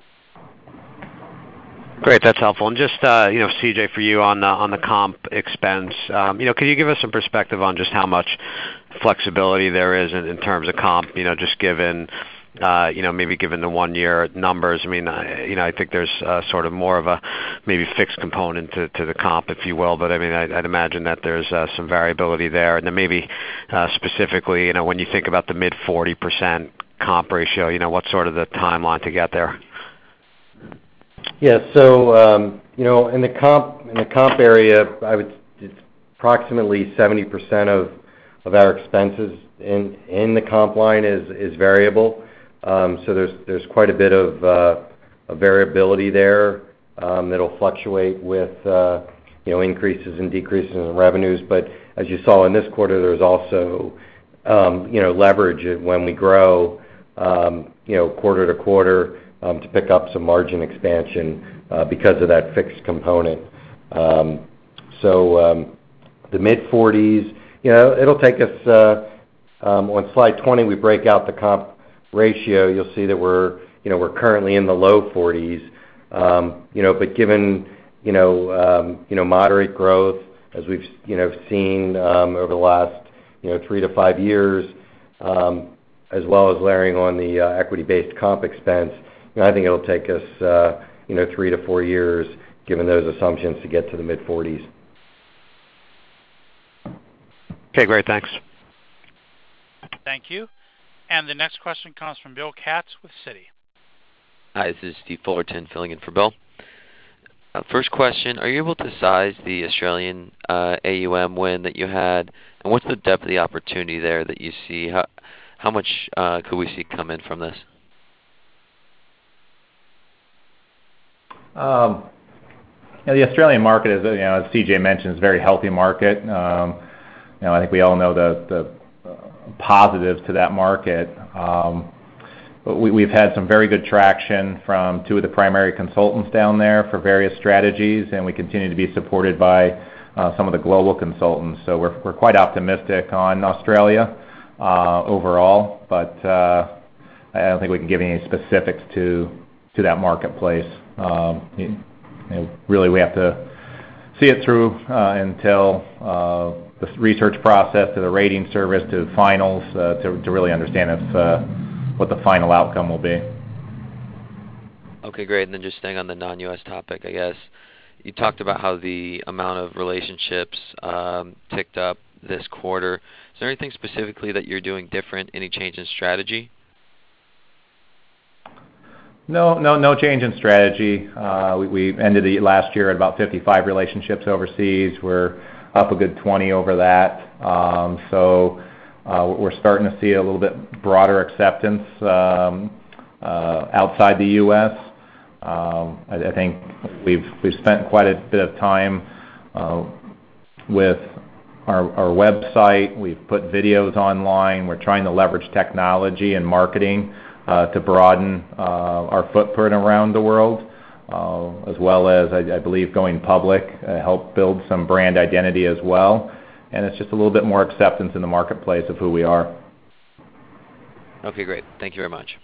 Great, that's helpful. And just uh, you know, C J, for you on the on the comp expense, um, you know, can you give us some perspective on just how much flexibility there is in, in terms of comp? You know, just given, uh, you know, maybe given the one-year numbers. I mean, I, you know, I think there's uh, sort of more of a maybe fixed component to, to the comp, if you will. But I mean, I, I'd imagine that there's uh, some variability there. And then maybe uh, specifically, you know, when you think about the mid forty percent comp ratio, you know, what's sort of the timeline to get there? Yeah, so um, you know, in the comp in the comp area, I would it's approximately seventy percent of of our expenses in in the comp line is is variable. Um, so there's there's quite a bit of, uh, of variability there um, that'll fluctuate with uh, you know, increases and decreases in revenues. But as you saw in this quarter, there's also um, you know, leverage when we grow um, you know, quarter to quarter. Um, to pick up some margin expansion uh, because of that fixed component. Um, so um, the mid forties, you know, it'll take us, uh, um, on slide twenty, we break out the comp ratio. You'll see that we're, you know, we're currently in the low forties, um, you know, but given, you know, um, you know, moderate growth, as we've, you know, seen um, over the last, you know, three to five years, um, as well as layering on the uh, equity-based comp expense, you know, I think it'll take us, uh, you know, three to four years, given those assumptions, to get to the mid forties. Okay, great. Thanks. Thank you. And the next question comes from Bill Katz with Citi. Hi, this is Steve Fullerton filling in for Bill. Uh, first question, are you able to size the Australian uh, A U M win that you had, and what's the depth of the opportunity there that you see? How, how much uh, could we see come in from this? Um, you know, the Australian market is, you know, as C J mentioned, is a very healthy market. Um, you know, I think we all know the, the uh, positives to that market. Um, but we, we've had some very good traction from two of the primary consultants down there for various strategies, and we continue to be supported by uh, some of the global consultants. So we're we're quite optimistic on Australia uh, overall, but uh, I don't think we can give any specifics to to that marketplace. Um, you, you know, really, we have to see it through uh, until uh, the research process, to the rating service, to finals, uh, to, to really understand if, uh, what the final outcome will be. Okay, great. And then just staying on the non-U S topic, I guess. You talked about how the amount of relationships um, ticked up this quarter. Is there anything specifically that you're doing different? Any change in strategy? No, no, no change in strategy. Uh, we, we ended the last year at about fifty-five relationships overseas. We're up a good twenty over that. Um, so uh, we're starting to see a little bit broader acceptance um, uh, outside the U S Um, I, I think we've we've spent quite a bit of time uh, with our, our website. We've put videos online. We're trying to leverage technology and marketing uh, to broaden uh, our footprint around the world, uh, as well as I, I believe going public, uh, help build some brand identity as well. And it's just a little bit more acceptance in the marketplace of who we are. Okay, great. Thank you very much.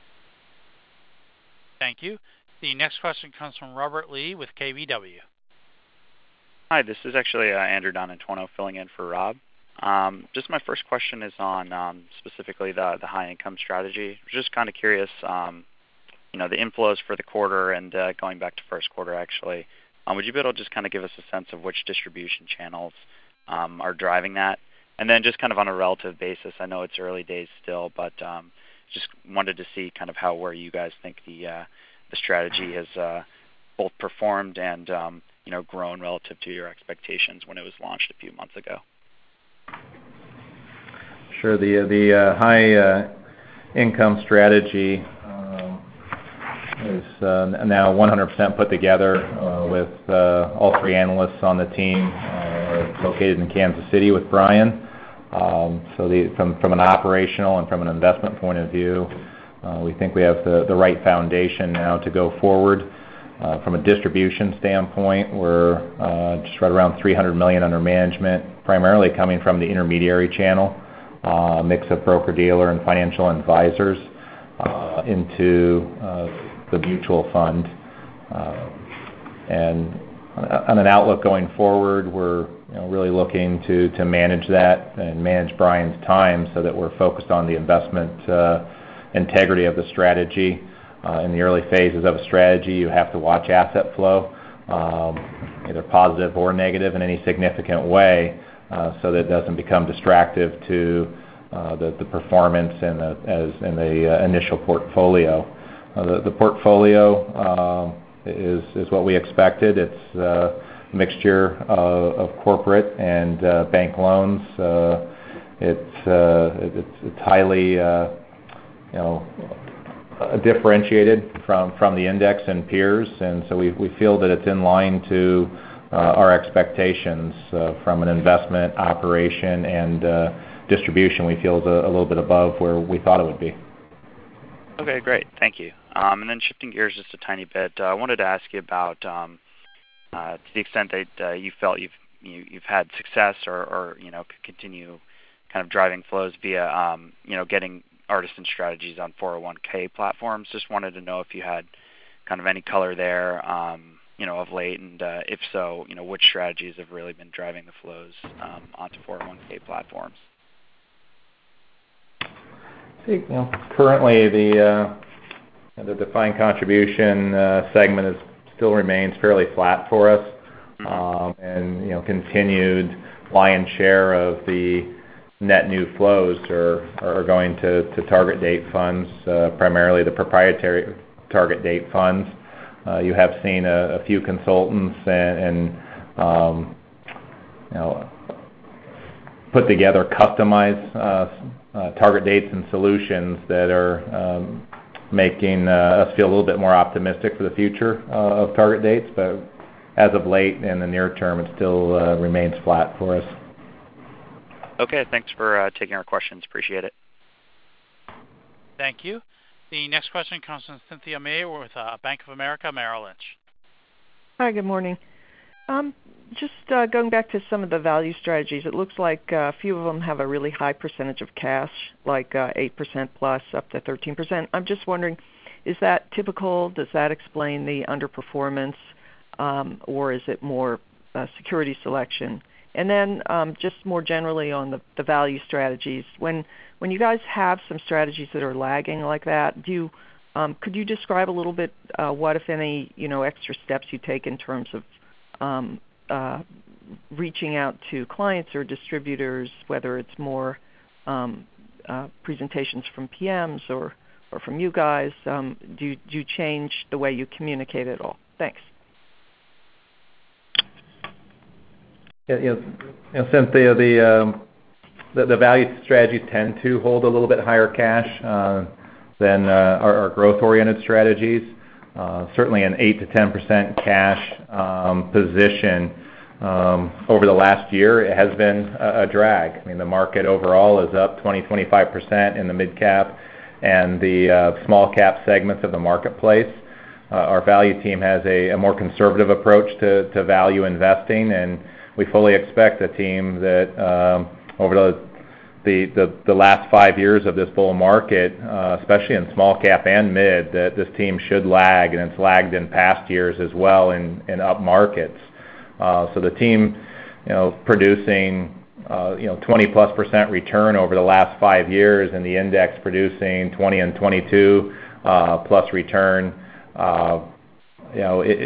Thank you. The next question comes from Robert Lee with K B W. Hi, this is actually uh, Andrew Donantuono filling in for Rob. Um, just my first question is on um, specifically the, the high income strategy. Just kind of curious, um, you know, the inflows for the quarter and uh, going back to first quarter actually. Um, would you be able to just kind of give us a sense of which distribution channels um, are driving that? And then just kind of on a relative basis, I know it's early days still, but um, just wanted to see kind of how where you guys think the uh, the strategy has uh, both performed and um, you know grown relative to your expectations when it was launched a few months ago. Sure. The the uh, high uh, income strategy um, is uh, now one hundred percent put together uh, with uh, all three analysts on the team, uh, located in Kansas City with Brian. Um, so the, from from an operational and from an investment point of view, uh, we think we have the, the right foundation now to go forward. Uh, from a distribution standpoint, we're uh, just right around three hundred million dollars under management, primarily coming from the intermediary channel, uh, a mix of broker-dealer and financial advisors uh, into uh, the mutual fund. Uh, and on an outlook going forward, we're you know, really looking to, to manage that and manage Brian's time so that we're focused on the investment uh, integrity of the strategy. Uh, in the early phases of a strategy, you have to watch asset flow, um, either positive or negative in any significant way, uh, so that it doesn't become distractive to uh, the, the performance in the, as in the uh, initial portfolio. Uh, the, the portfolio uh, is, is what we expected. It's uh, a mixture of, of corporate and uh, bank loans. Uh, it's, uh, it's, it's highly, uh, you know, Uh, differentiated from, from the index and peers, and so we, we feel that it's in line to uh, our expectations uh, from an investment, operation, and uh, distribution. We feel is a, a little bit above where we thought it would be. Okay, great. Thank you. Um, and then shifting gears just a tiny bit, uh, I wanted to ask you about um, uh, to the extent that uh, you felt you've you, you've had success or, or you know could continue kind of driving flows via um, you know getting Artisan strategies on four oh one k platforms. Just wanted to know if you had kind of any color there, um, you know, of late, and uh, if so, you know, which strategies have really been driving the flows um, onto four oh one k platforms. You know, currently, the uh, the defined contribution uh, segment is still remains fairly flat for us, mm-hmm. um, and you know, continued lion's share of the net new flows are, are going to, to target date funds, uh, primarily the proprietary target date funds. Uh, you have seen a, a few consultants and, and um, you know, put together customized uh, uh, target dates and solutions that are um, making uh, us feel a little bit more optimistic for the future uh, of target dates. But as of late, in the near term, it still uh, remains flat for us. Okay, thanks for uh, taking our questions. Appreciate it. Thank you. The next question comes from Cynthia May with uh, Bank of America Merrill Lynch. Hi, good morning. Um, just uh, going back to some of the value strategies, it looks like uh, a few of them have a really high percentage of cash, like uh, eight percent plus up to thirteen percent. I'm just wondering, is that typical? Does that explain the underperformance, um, or is it more uh, security selection? And then um, just more generally on the, the value strategies, when when you guys have some strategies that are lagging like that, do you Um, could you describe a little bit uh, what, if any, you know, extra steps you take in terms of um, uh, reaching out to clients or distributors, whether it's more um, uh, presentations from P Ms or, or from you guys? Um, do, you, do you change the way you communicate at all? Thanks. Yeah, you know, you know, Cynthia, the, um, the the value strategies tend to hold a little bit higher cash uh, than uh, our, our growth-oriented strategies. Uh, certainly, an eight to ten percent cash um, position um, over the last year, it has been a, a drag. I mean, the market overall is up twenty, twenty-five percent in the mid-cap and the uh, small-cap segments of the marketplace. Uh, our value team has a, a more conservative approach to, to value investing, and we fully expect the team that um, over the, the the the last five years of this bull market, uh, especially in small cap and mid, that this team should lag, and it's lagged in past years as well in, in up markets. Uh, so the team, you know, producing uh, you know twenty plus percent return over the last five years, and the index producing twenty and twenty-two uh, plus return. Uh, you know it.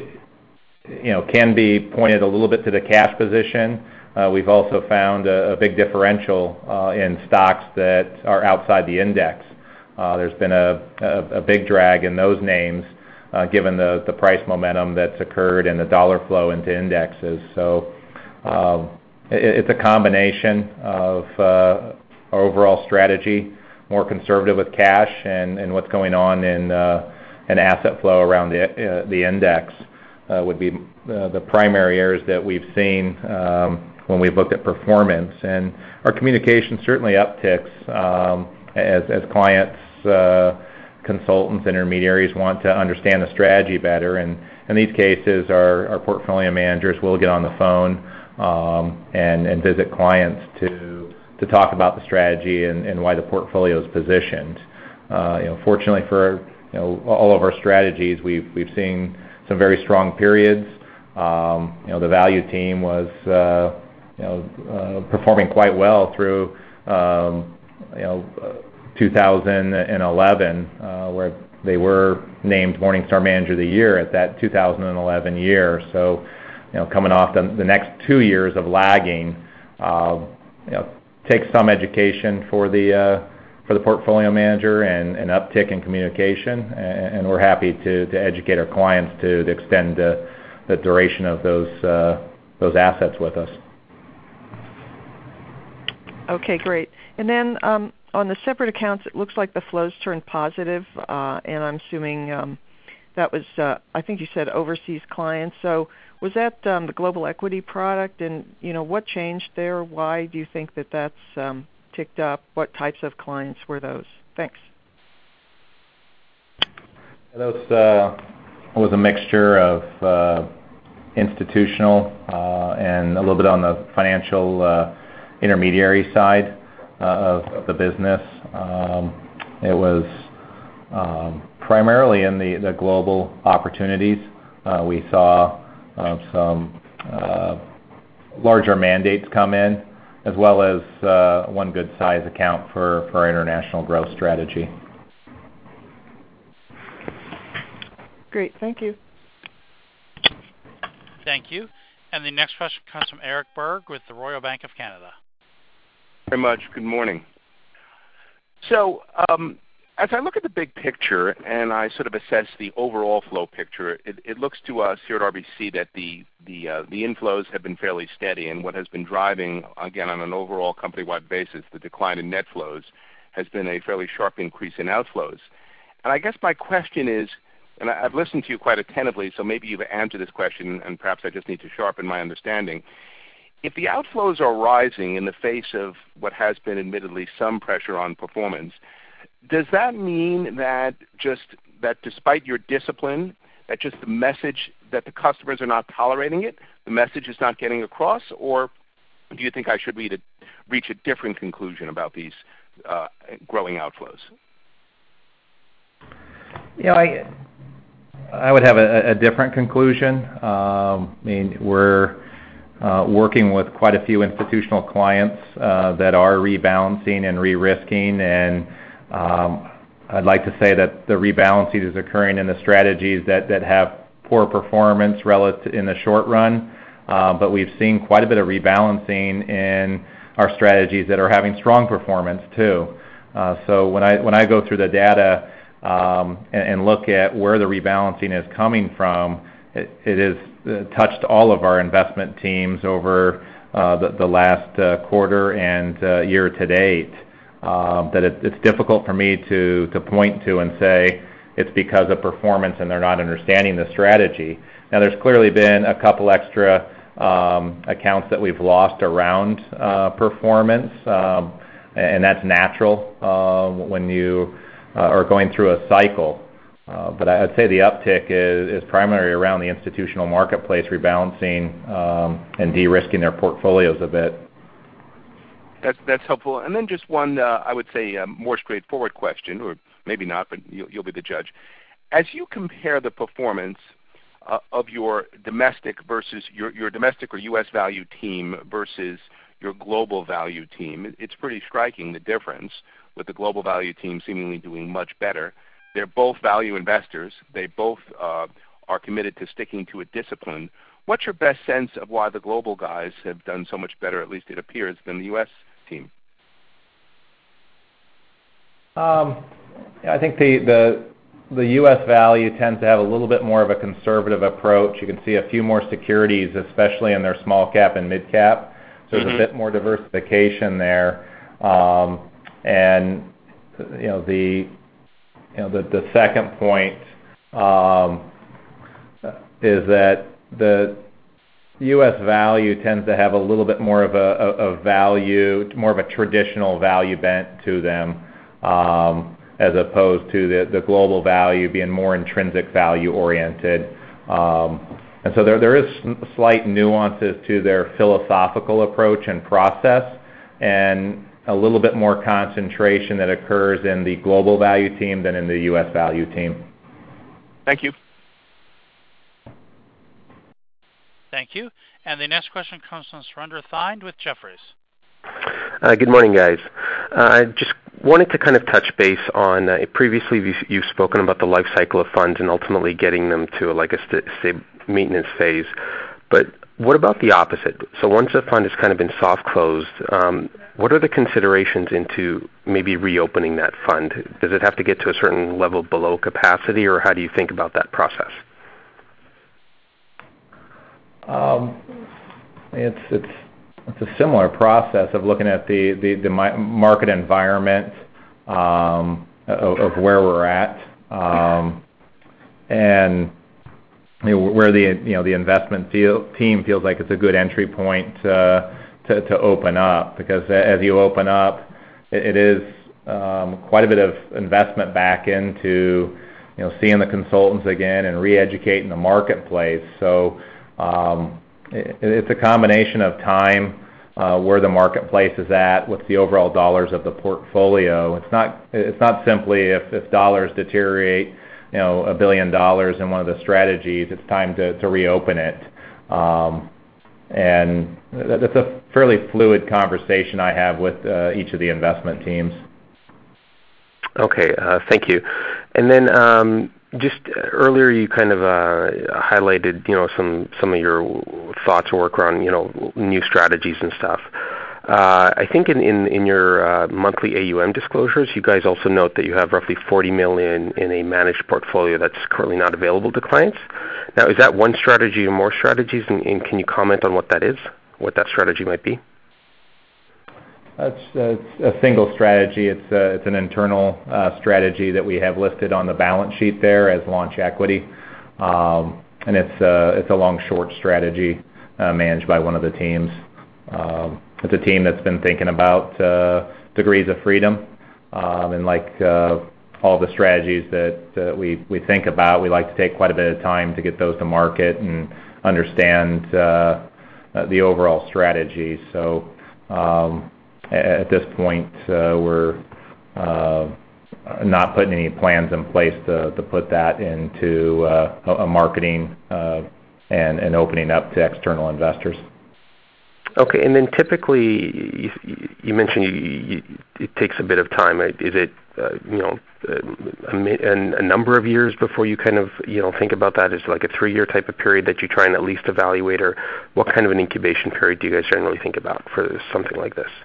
you know, can be pointed a little bit to the cash position. Uh, we've also found a, a big differential uh, in stocks that are outside the index. Uh, there's been a, a, a big drag in those names uh, given the, the price momentum that's occurred and the dollar flow into indexes. So um, it, it's a combination of uh, our overall strategy, more conservative with cash, and, and what's going on in, uh, in asset flow around the, uh, the index. Uh, would be uh, the primary areas that we've seen um, when we've looked at performance. And our communication certainly upticks um, as, as clients, uh, consultants, intermediaries want to understand the strategy better. And in these cases, our, our portfolio managers will get on the phone um, and, and visit clients to, to talk about the strategy and, and why the portfolio is positioned. Uh, you know, fortunately for you know, all of our strategies, we've, we've seen some very strong periods. Um, you know, the value team was, uh, you know, uh, performing quite well through, um, you know, uh, two thousand eleven, uh, where they were named Morningstar Manager of the Year at that two thousand eleven year. So, you know, coming off the, the next two years of lagging, uh, you know, takes some education for the uh, for the portfolio manager and an uptick in communication, and, and we're happy to, to educate our clients to, to extend uh, the duration of those uh, those assets with us. Okay, great. And then um, on the separate accounts, it looks like the flows turned positive, uh, and I'm assuming um, that was, uh, I think you said overseas clients. So was that um, the global equity product, and you know what changed there? Why do you think that that's um, ticked up? What types of clients were those? Thanks. Those uh, was a mixture of uh, institutional uh, and a little bit on the financial uh, intermediary side uh, of, of the business. Um, it was um, primarily in the, the global opportunities. Uh, we saw uh, some uh, larger mandates come in, as well as uh, one good size account for, for our international growth strategy. Great, thank you. Thank you. And the next question comes from Eric Berg with the Royal Bank of Canada. Very much. Good morning. So um, as I look at the big picture and I sort of assess the overall flow picture, it, it looks to us here at R B C that the the, uh, the inflows have been fairly steady, and what has been driving, again, on an overall company-wide basis, the decline in net flows has been a fairly sharp increase in outflows. And I guess my question is, and I've listened to you quite attentively, so maybe you've answered this question, and perhaps I just need to sharpen my understanding. If the outflows are rising in the face of what has been admittedly some pressure on performance, does that mean that just that despite your discipline, that just the message that the customers are not tolerating it, the message is not getting across, or do you think I should read a, reach a different conclusion about these uh, growing outflows? You know, I I would have a, a different conclusion. Um, I mean, we're uh, working with quite a few institutional clients uh, that are rebalancing and re-risking, and um, I'd like to say that the rebalancing is occurring in the strategies that, that have poor performance relative in the short run, uh, but we've seen quite a bit of rebalancing in our strategies that are having strong performance too. Uh, so when I when I go through the data um, and, and look at where the rebalancing is coming from, it, it has uh, touched all of our investment teams over uh, the, the last uh, quarter and uh, year to date. Uh, that it, it's difficult for me to to point to and say it's because of performance and they're not understanding the strategy. Now, there's clearly been a couple extra um, accounts that we've lost around uh, performance, um, and that's natural uh, when you uh, are going through a cycle. Uh, but I'd say the uptick is, is primarily around the institutional marketplace rebalancing um, and de-risking their portfolios a bit. That's, that's helpful. And then just one, uh, I would say, uh, more straightforward question, or maybe not, but you'll, you'll be the judge. As you compare the performance uh, of your domestic versus your, your domestic or U S value team versus your global value team, it's pretty striking, the difference, with the global value team seemingly doing much better. They're both value investors. They both uh, are committed to sticking to a discipline. What's your best sense of why the global guys have done so much better, at least it appears, than the U S team? Um, I think the, the the U S value tends to have a little bit more of a conservative approach. You can see a few more securities, especially in their small cap and mid cap. So there's mm-hmm. a bit more diversification there. Um, and you know the you know the, the second point um, is that the U S value tends to have a little bit more of a, a, a value, more of a traditional value bent to them, um, as opposed to the, the global value being more intrinsic value oriented. Um, and so there, there is slight nuances to their philosophical approach and process, and a little bit more concentration that occurs in the global value team than in the U S value team. Thank you. Thank you. And the next question comes from Surinder Thind with Jefferies. Uh, good morning, guys. Uh, I just wanted to kind of touch base on, uh, previously you've, you've spoken about the life cycle of funds and ultimately getting them to like a st- st- maintenance phase. But what about the opposite? So once a fund has kind of been soft closed, um, what are the considerations into maybe reopening that fund? Does it have to get to a certain level below capacity, or how do you think about that process? Um, it's it's it's a similar process of looking at the the, the market environment um, of, of where we're at, um, and you know, where the you know the investment feel, team feels like it's a good entry point uh, to to open up, because as you open up, it, it is um, quite a bit of investment back into you know seeing the consultants again and re-educating the marketplace. So. Um, it, it's a combination of time, uh, where the marketplace is at, what's the overall dollars of the portfolio. It's not it's not simply if, if dollars deteriorate, you know, a billion dollars in one of the strategies, it's time to, to reopen it. Um, and that's a fairly fluid conversation I have with uh, each of the investment teams. Okay, uh, thank you. And then um, just earlier you kind of uh, highlighted, you know, some, some of your thoughts or work around, you know, new strategies and stuff. Uh, I think in, in, in your uh, monthly A U M disclosures, you guys also note that you have roughly forty million dollars in a managed portfolio that's currently not available to clients. Now, is that one strategy or more strategies, and, and can you comment on what that is, what that strategy might be? That's uh, a single strategy. It's uh, it's an internal uh, strategy that we have listed on the balance sheet there as launch equity, um, and it's uh, it's a long-short strategy uh, managed by one of the teams. Um, it's a team that's been thinking about uh, degrees of freedom, um, and like uh, all the strategies that uh, we we think about, we like to take quite a bit of time to get those to market and understand uh, uh, the overall strategy. So. Um, At this point, uh, we're uh, not putting any plans in place to, to put that into uh, a, a marketing uh, and, and opening up to external investors. Okay, and then typically, you, you mentioned you, you, it takes a bit of time. Is it uh, you know, a, a, a number of years before you kind of, you know, think about that? Is it like a three-year type of period that you try and at least evaluate, or what kind of an incubation period do you guys generally think about for something like this?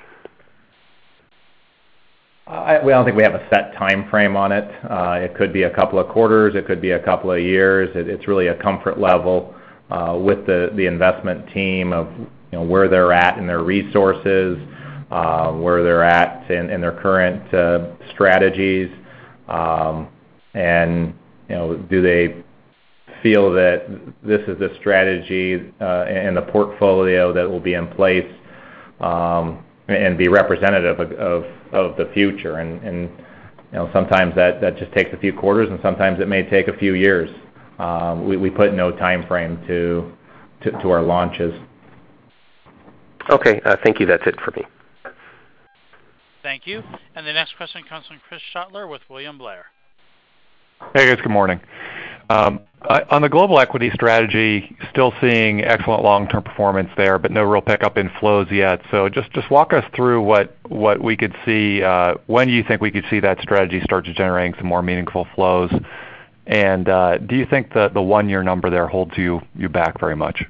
I, we don't think we have a set time frame on it. Uh, it could be a couple of quarters. It could be a couple of years. It, it's really a comfort level uh, with the, the investment team of, you know, where they're at in their resources, uh, where they're at in, in their current uh, strategies, um, and, you know, do they feel that this is the strategy uh, and the portfolio that will be in place um, and be representative of, of, of the future. And, and you know, sometimes that, that just takes a few quarters, and sometimes it may take a few years. Um, we, we put no time frame to, to, to our launches. Okay, uh, thank you. That's it for me. Thank you. And the next question comes from Chris Schottler with William Blair. Hey guys, good morning. Um, I, on the global equity strategy, still seeing excellent long-term performance there, but no real pickup in flows yet. So just, just walk us through what, what we could see, uh, when you think we could see that strategy start to generating some more meaningful flows. And uh, do you think that the one-year number there holds you, you back very much?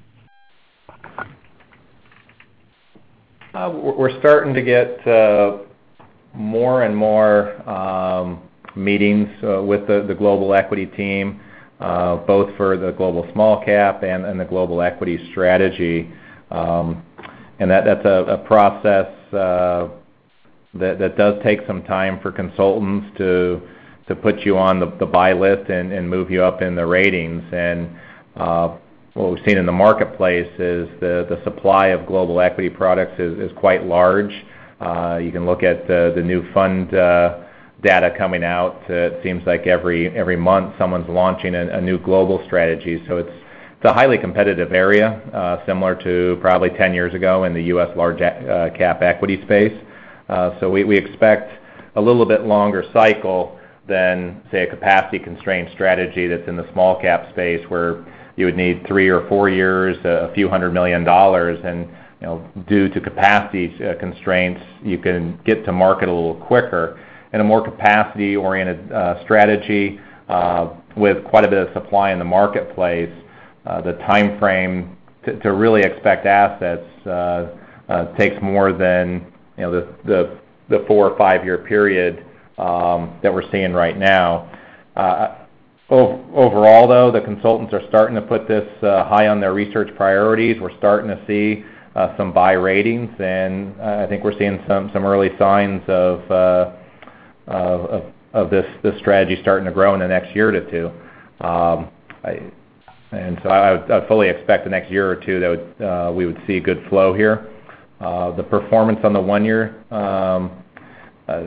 Uh, we're starting to get uh, more and more um, meetings uh, with the, the global equity team, uh, both for the global small cap and, and the global equity strategy. Um, and that, that's a, a process uh, that, that does take some time for consultants to to put you on the, the buy list and, and move you up in the ratings. And uh, what we've seen in the marketplace is the, the supply of global equity products is, is quite large. Uh, you can look at the, the new fund uh, data coming out. Uh, it seems like every every month someone's launching a, a new global strategy. So it's it's a highly competitive area, uh, similar to probably ten years ago in the U S large uh, cap equity space. Uh, so we, we expect a little bit longer cycle than, say, a capacity-constrained strategy that's in the small cap space, where you would need three or four years, a few hundred million dollars, and you know, due to capacity uh, constraints, you can get to market a little quicker. In a more capacity-oriented uh, strategy uh, with quite a bit of supply in the marketplace, uh, the time frame to, to really expect assets uh, uh, takes more than, you know, the the, the four or five year period um, that we're seeing right now. Uh, ov- overall, though, the consultants are starting to put this uh, high on their research priorities. We're starting to see uh, some buy ratings, and uh, I think we're seeing some some early signs of uh, of, of this this strategy starting to grow in the next year or two. Um, I, and so I, would, I fully expect the next year or two that would, uh, we would see good flow here. Uh, the performance on the one year um, uh,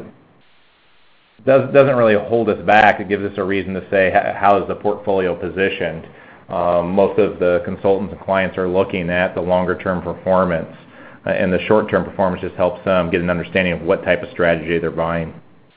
does, doesn't really hold us back. It gives us a reason to say how is the portfolio positioned. Um, most of the consultants and clients are looking at the longer term performance, uh, and the short term performance just helps them get an understanding of what type of strategy they're buying.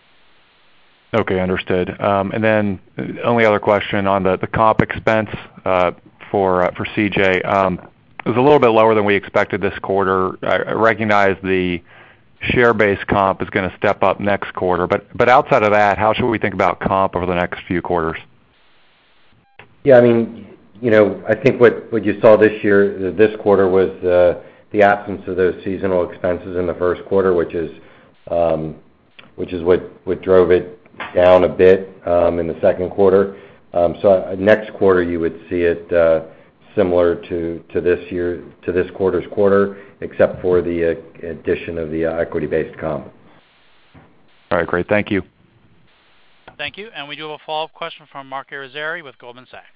Okay, understood. Um, and then the only other question on the, the comp expense uh, for uh, for C J. Um, it was a little bit lower than we expected this quarter. I recognize the share-based comp is going to step up next quarter, but but outside of that, how should we think about comp over the next few quarters? Yeah, I mean, you know, I think what, what you saw this year, this quarter, was uh, the absence of those seasonal expenses in the first quarter, which is um, which is what, what drove it down a bit um, in the second quarter. Um, so uh, next quarter you would see it uh, similar to, to this year, to this quarter's quarter, except for the uh, addition of the uh, equity-based comp. All right, great. Thank you. Thank you. And we do have a follow-up question from Mark Irizarry with Goldman Sachs.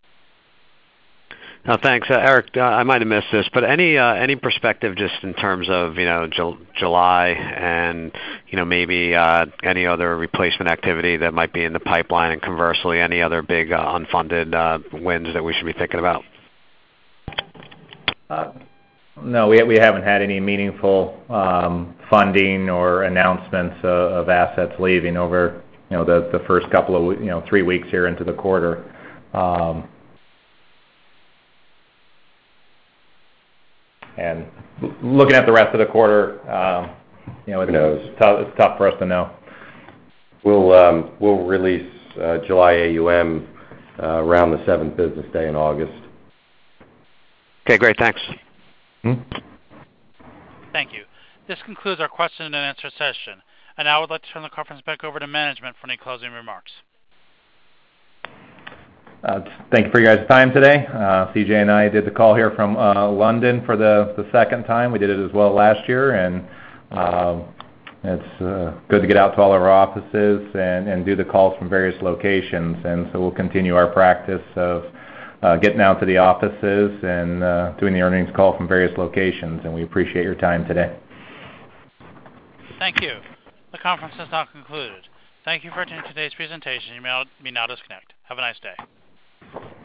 No, thanks, uh, Eric. Uh, I might have missed this, but any uh, any perspective just in terms of you know Ju- July and you know maybe uh, any other replacement activity that might be in the pipeline, and conversely, any other big uh, unfunded uh, wins that we should be thinking about? Uh, no, we we haven't had any meaningful um, funding or announcements uh, of assets leaving over you know the the first couple of you know three weeks here into the quarter. Um, And looking at the rest of the quarter, um, you know, it's, it's, tough, it's tough for us to know. We'll um, we'll release uh, July A U M uh, around the seventh business day in August. Okay, great. Thanks. Hmm? Thank you. This concludes our question and answer session. And now I would like to turn the conference back over to management for any closing remarks. Uh, thank you for your guys' time today. Uh, C J and I did the call here from uh, London for the, the second time. We did it as well last year, and uh, it's uh, good to get out to all of our offices and, and do the calls from various locations. And so we'll continue our practice of uh, getting out to the offices and uh, doing the earnings call from various locations. And we appreciate your time today. Thank you. The conference has now concluded. Thank you for attending today's presentation. You may now disconnect. Have a nice day.